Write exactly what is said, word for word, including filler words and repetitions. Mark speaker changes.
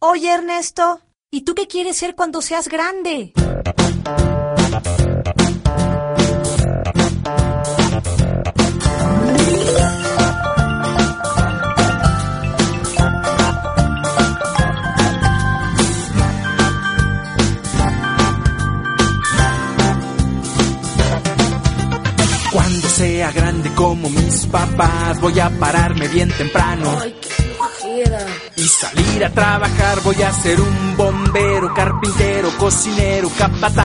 Speaker 1: Oye, Ernesto, ¿y tú qué quieres ser cuando seas grande?
Speaker 2: Cuando sea grande como mis papás, voy a pararme bien temprano.
Speaker 3: Ay, qué flojera.
Speaker 2: Y salir a trabajar, voy a ser un bombero, carpintero, cocinero, capataz.